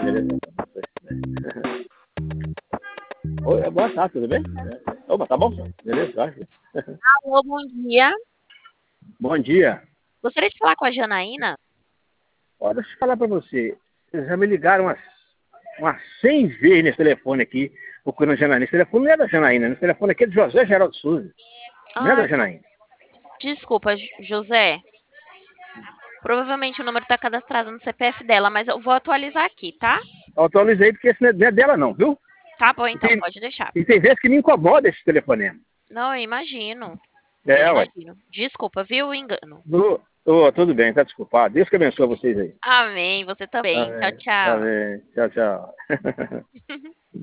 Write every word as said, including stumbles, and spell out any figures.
beleza. Oi, boa tarde, tudo bem? Opa, tá bom? Beleza, tá. Alô, bom dia. Bom dia. Gostaria de falar com a Janaína? Olha, deixa eu falar pra você. Eles já me ligaram umas, umas cem vezes nesse telefone aqui, procurando a Janaína. Esse telefone não é da Janaína, esse telefone aqui é de José Geraldo Souza. Não é Ah, da Janaína. desculpa, J- José. Provavelmente o número está cadastrado no C P F dela, mas eu vou atualizar aqui, tá? Eu atualizei porque esse não é não é dela não, viu? Tá bom, E então, tem, pode deixar. e tem vezes que me incomoda esse telefonema. Não, eu imagino. Eu É, ué. imagino. Desculpa, viu o engano. Du- Ô, tudo bem, tá desculpado. Deus que abençoe vocês aí. Amém, você também. Tchau, Amém. tchau. Amém. Tchau, tchau.